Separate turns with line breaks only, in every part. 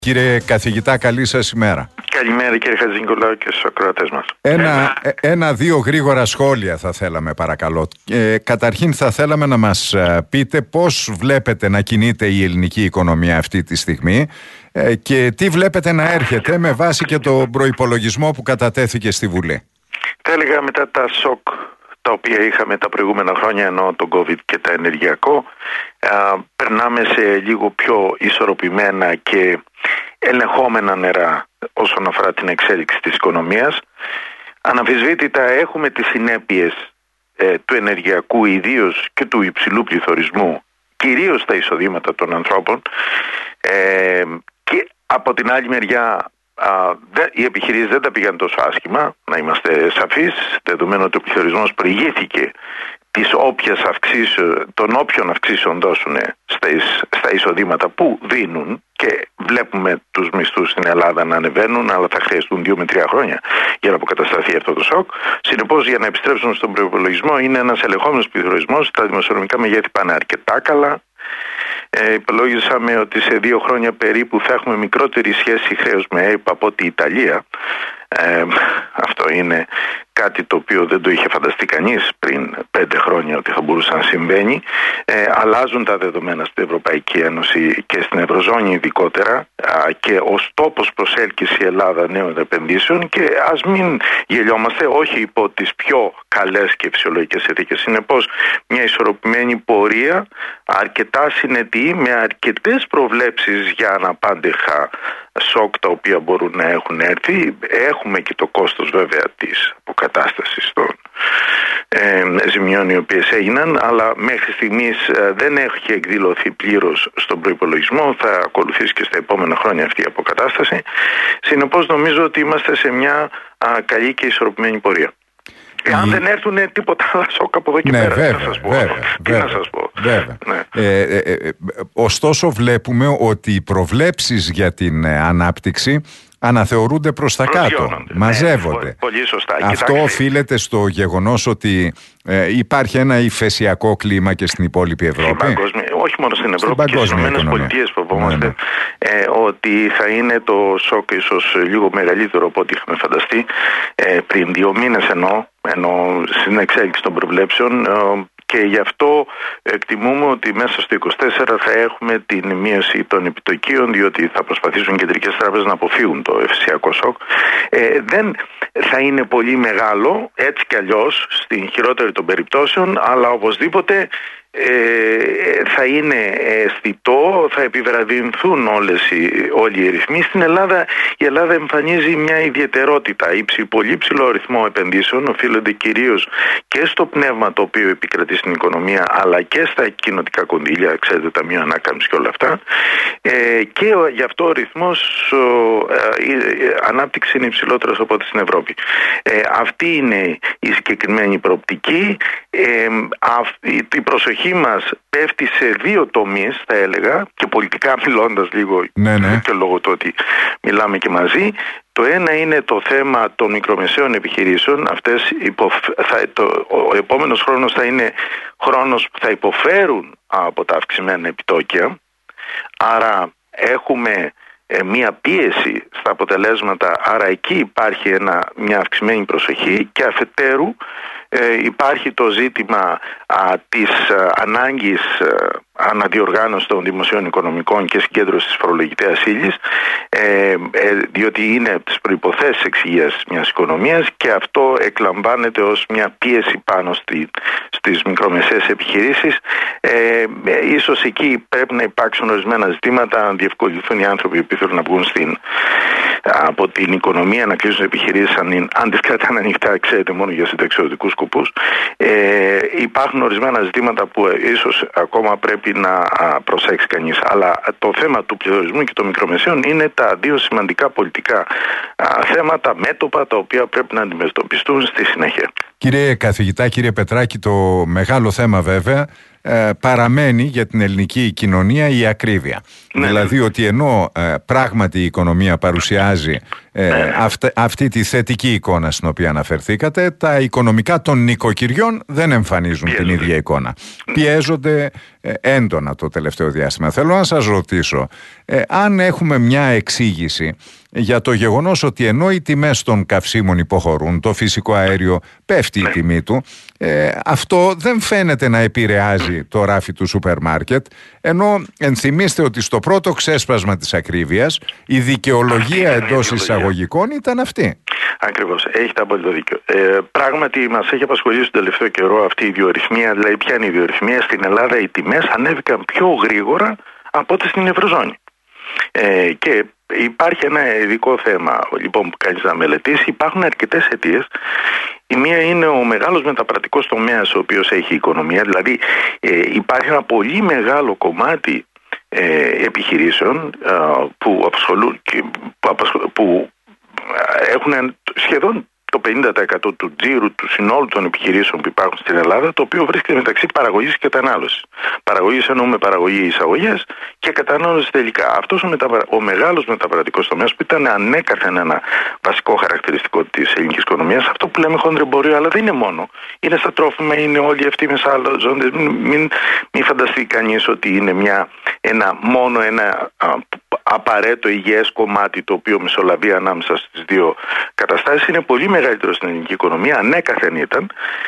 Κύριε καθηγητά, καλή σας ημέρα.
Καλημέρα κύριε Χατζηνικολάου και στους ακροατές μας.
Ένα-δύο γρήγορα σχόλια θα θέλαμε, παρακαλώ. Καταρχήν θα θέλαμε να μας πείτε πώς βλέπετε να κινείται η ελληνική οικονομία αυτή τη στιγμή και τι βλέπετε να έρχεται με βάση και τον προϋπολογισμό που κατατέθηκε στη Βουλή.
Θα έλεγα μετά τα σοκ τα οποία είχαμε τα προηγούμενα χρόνια, ενώ το COVID και τα ενεργειακό, περνάμε σε λίγο πιο ισορροπημένα και ελεγχόμενα νερά όσον αφορά την εξέλιξη της οικονομίας. Αναμφισβήτητα έχουμε τις συνέπειες του ενεργειακού, ιδίως και του υψηλού πληθωρισμού, κυρίως στα εισοδήματα των ανθρώπων, και από την άλλη μεριά οι επιχειρήσεις δεν τα πήγαν τόσο άσχημα, να είμαστε σαφείς, δεδομένου ότι ο πληθωρισμός προηγήθηκε των όποιων αυξήσεων δώσουν στα εισοδήματα που δίνουν, και βλέπουμε τους μισθούς στην Ελλάδα να ανεβαίνουν, αλλά θα χρειαστούν 2 με 3 χρόνια για να αποκατασταθεί αυτό το σοκ. Συνεπώς, για να επιστρέψουν στον προϋπολογισμό, είναι ένας ελεγχόμενος πληθωρισμός. Τα δημοσιονομικά μεγέθη πάνε αρκετά καλά. Υπολόγισαμε ότι σε 2 χρόνια περίπου θα έχουμε μικρότερη σχέση χρέους με ΑΕΠ από ότι η Ιταλία. Αυτό είναι κάτι το οποίο δεν το είχε φανταστεί κανείς πριν 5 χρόνια ότι θα μπορούσε να συμβαίνει. Αλλάζουν τα δεδομένα στην Ευρωπαϊκή Ένωση και στην Ευρωζώνη ειδικότερα, και ως τόπος προσέλκυση η Ελλάδα νέων επενδύσεων, και ας μην γελιόμαστε, όχι υπό τις πιο καλές και φυσιολογικές συνθήκες. Συνεπώς, μια ισορροπημένη πορεία, αρκετά συνετή, με αρκετές προβλέψεις για αναπάντεχα σοκ τα οποία μπορούν να έχουν έρθει. Έχουμε και το κόστος βέβαια της αποκατάστασης των ζημιών οι οποίες έγιναν, αλλά μέχρι στιγμής δεν έχει εκδηλωθεί πλήρως στον προϋπολογισμό. Θα ακολουθήσει και στα επόμενα χρόνια αυτή η αποκατάσταση. Συνεπώς, νομίζω ότι είμαστε σε μια καλή και ισορροπημένη πορεία. Αν δεν έρθουν τίποτα άλλα σοκ από εδώ και πέρα,
βέβαια,
τι να σας πω.
Ωστόσο, βλέπουμε ότι οι προβλέψεις για την ανάπτυξη αναθεωρούνται προς τα κάτω, μαζεύονται.
Πολύ σωστά.
Αυτό οφείλεται στο γεγονός ότι υπάρχει ένα υφεσιακό κλίμα και στην υπόλοιπη Ευρώπη.
Όχι μόνο στην Ευρώπη, και στις ΗΠΑ φοβόμαστε ότι θα είναι το σοκ ίσως λίγο μεγαλύτερο από ό,τι είχαμε φανταστεί πριν 2 μήνες, ενώ στην εξέλιξη των προβλέψεων. Και γι' αυτό εκτιμούμε ότι μέσα στο 2024 θα έχουμε την μείωση των επιτοκίων, διότι θα προσπαθήσουν οι κεντρικές τράπεζες να αποφύγουν το υφεσιακό σοκ. Δεν θα είναι πολύ μεγάλο, έτσι κι αλλιώς, στην χειρότερη των περιπτώσεων, αλλά οπωσδήποτε θα είναι αισθητό, θα επιβραδυνθούν όλοι οι ρυθμοί. Στην Ελλάδα, η Ελλάδα εμφανίζει μια ιδιαιτερότητα. Πολύ ψηλό ρυθμό επενδύσεων οφείλονται κυρίως και στο πνεύμα το οποίο επικρατεί στην οικονομία, αλλά και στα κοινοτικά κονδύλια, ξέρετε, ταμείο ανάκαμψης και όλα αυτά, και γι' αυτό ο ρυθμός ανάπτυξη είναι υψηλότερος από ό,τι στην Ευρώπη. Αυτή είναι η συγκεκριμένη προοπτική. Η προσοχή μας πέφτει σε 2 τομείς, θα έλεγα, και πολιτικά μιλώντας λίγο, και λόγω του ότι μιλάμε και μαζί. Το ένα είναι το θέμα των μικρομεσαίων επιχειρήσεων. Ο επόμενος χρόνος θα είναι χρόνος που θα υποφέρουν από τα αυξημένα επιτόκια. Άρα έχουμε μία πίεση στα αποτελέσματα, άρα εκεί υπάρχει μια αυξημένη προσοχή, και αφετέρου υπάρχει το ζήτημα της ανάγκης αναδιοργάνωση των δημοσίων οικονομικών και συγκέντρωση της φορολογητέας ύλης, διότι είναι από τις προϋποθέσεις εξυγείας μιας οικονομίας, και αυτό εκλαμβάνεται ως μια πίεση πάνω στις μικρομεσαίες επιχειρήσεις. Ίσως εκεί πρέπει να υπάρξουν ορισμένα ζητήματα, να διευκολυνθούν οι άνθρωποι που θέλουν να βγουν από την οικονομία, να κλείσουν επιχειρήσεις αν τις κρατάνε ανοιχτά, ξέρετε, μόνο για συνταξιωτικούς σκοπούς. Υπάρχουν ορισμένα ζητήματα που ίσως ακόμα πρέπει να προσέξει κανείς. Αλλά το θέμα του πληθωρισμού και των μικρομεσαίων είναι τα 2 σημαντικά πολιτικά θέματα, μέτωπα, τα οποία πρέπει να αντιμετωπιστούν στη συνέχεια.
Κύριε καθηγητά, κύριε Πετράκη, το μεγάλο θέμα βέβαια παραμένει για την ελληνική κοινωνία η ακρίβεια. Δηλαδή ότι ενώ πράγματι η οικονομία παρουσιάζει αυτή τη θετική εικόνα στην οποία αναφερθήκατε, τα οικονομικά των νοικοκυριών δεν εμφανίζουν την ίδια εικόνα. Πιέζονται έντονα το τελευταίο διάστημα. Θέλω να σας ρωτήσω, αν έχουμε μια εξήγηση για το γεγονός ότι ενώ οι τιμές των καυσίμων υποχωρούν, το φυσικό αέριο πέφτει η τιμή του, αυτό δεν φαίνεται να επηρεάζει το ράφι του σούπερ μάρκετ, ενώ ενθυμίστε ότι στο πρώτο ξέσπασμα της ακρίβειας η δικαιολογία εντός εισαγωγικών ήταν αυτή.
Ακριβώς, έχετε απόλυτο δίκιο. Πράγματι μας έχει απασχολήσει τον τελευταίο καιρό αυτή η ιδιορυθμία. Δηλαδή, ποια είναι η ιδιορυθμία? Στην Ελλάδα οι τιμές ανέβηκαν πιο γρήγορα από ό,τι στην Ευρωζώνη. Και υπάρχει ένα ειδικό θέμα λοιπόν που κάνεις να μελετήσει. Υπάρχουν αρκετές αιτίες. Η μία είναι ο μεγάλος μεταπρατικός τομέας ο οποίος έχει η οικονομία. Δηλαδή υπάρχει ένα πολύ μεγάλο κομμάτι επιχειρήσεων που έχουν σχεδόν το 50% του τζίρου του συνόλου των επιχειρήσεων που υπάρχουν στην Ελλάδα, το οποίο βρίσκεται μεταξύ παραγωγής και κατανάλωσης. Παραγωγής εννοούμε παραγωγή εισαγωγές και κατανάλωση τελικά. Αυτός ο μεγάλος μεταπρατικός τομέας που ήταν ανέκαθεν ένα βασικό χαρακτηριστικό της ελληνικής οικονομίας, αυτό που λέμε χονδρεμπορίο, αλλά δεν είναι μόνο. Είναι στα τρόφιμα, είναι όλοι αυτοί οι μεσάζοντες. Μην φανταστεί κανείς ότι είναι μόνο ένα απαραίτητο υγιές κομμάτι το οποίο μεσολαβεί ανάμεσα στις δύο καταστάσεις. Είναι πολύ μεγαλύτερο στην ελληνική οικονομία, ανέκαθεν ήταν.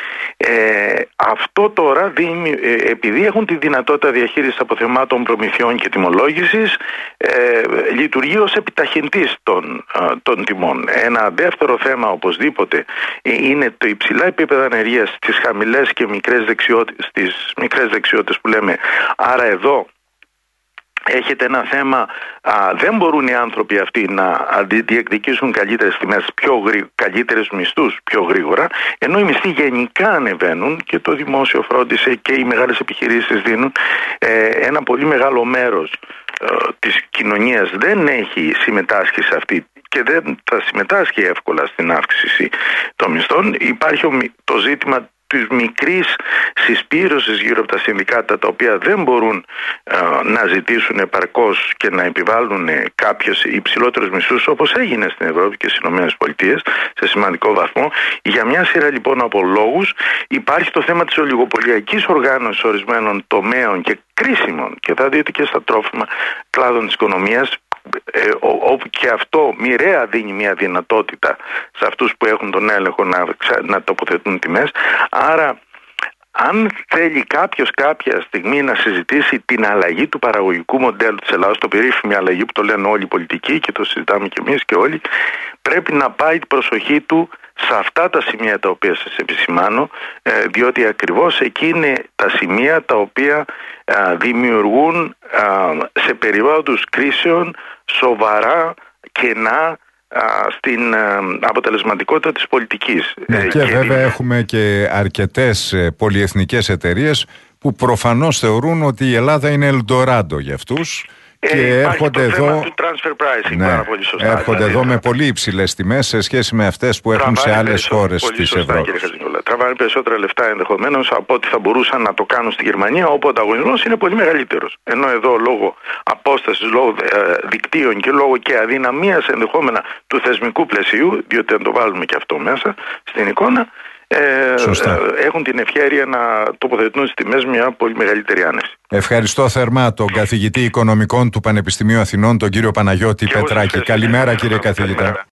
Αυτό τώρα επειδή έχουν τη δυνατότητα διαχείρισης αποθεμάτων, προμηθειών και τιμολόγησης, λειτουργεί ως επιταχυντής των τιμών. Ένα δεύτερο θέμα οπωσδήποτε είναι το υψηλά επίπεδα ανεργίας στις χαμηλές και μικρές δεξιότητες που λέμε. Άρα εδώ έχετε ένα θέμα, δεν μπορούν οι άνθρωποι αυτοί να διεκδικήσουν καλύτερες τιμές, καλύτερες μισθούς πιο γρήγορα, ενώ οι μισθοί γενικά ανεβαίνουν και το δημόσιο φρόντισε και οι μεγάλες επιχειρήσεις δίνουν. Ένα πολύ μεγάλο μέρος της κοινωνίας δεν έχει συμμετάσχει σε αυτή και δεν θα συμμετάσχει εύκολα στην αύξηση των μισθών. Υπάρχει το ζήτημα της μικρής συσπήρωσης γύρω από τα συνδικάτα, τα οποία δεν μπορούν να ζητήσουν επαρκώς και να επιβάλλουν κάποιους υψηλότερους μισθούς, όπως έγινε στην Ευρώπη και στις ΗΠΑ σε σημαντικό βαθμό. Για μια σειρά λοιπόν από λόγους υπάρχει το θέμα της ολιγοπωλιακής οργάνωσης ορισμένων τομέων και κρίσιμων, και θα δείτε και στα τρόφιμα, κλάδων της οικονομίας, όπου και αυτό μοιραία δίνει μια δυνατότητα σε αυτούς που έχουν τον έλεγχο να τοποθετούν τιμές. Άρα αν θέλει κάποιος κάποια στιγμή να συζητήσει την αλλαγή του παραγωγικού μοντέλου της Ελλάδας, το περίφημη αλλαγή που το λένε όλοι οι πολιτικοί και το συζητάμε και εμείς και όλοι, πρέπει να πάει την προσοχή του σε αυτά τα σημεία τα οποία σας επισημάνω, διότι ακριβώς εκεί είναι τα σημεία τα οποία δημιουργούν σε περιόδους κρίσεων σοβαρά κενά στην αποτελεσματικότητα της πολιτικής.
Και βέβαια έχουμε και αρκετές πολυεθνικές εταιρείες που προφανώς θεωρούν ότι η Ελλάδα είναι Ελντοράντο για αυτούς. Και έρχονται εδώ,
του transfer pricing, πάρα πολύ σωστά.
Έρχονται εδώ με πολύ υψηλές τιμές σε σχέση με αυτές που έχουν σε άλλες χώρες της Ευρώπης.
Τραβάνε περισσότερα λεφτά ενδεχομένως από ό,τι θα μπορούσαν να το κάνουν στη Γερμανία, όπου ο ανταγωνισμός είναι πολύ μεγαλύτερος. Ενώ εδώ λόγω απόστασης, λόγω δικτύων και λόγω και αδυναμίας ενδεχόμενα του θεσμικού πλαισίου, διότι αν το βάλουμε και αυτό μέσα στην εικόνα, έχουν την ευχέρεια να τοποθετούν στις τιμές μια πολύ μεγαλύτερη άνεση.
Ευχαριστώ θερμά τον καθηγητή Οικονομικών του Πανεπιστημίου Αθηνών, τον κύριο Παναγιώτη Πετράκη. Καλημέρα κύριε καθηγητά.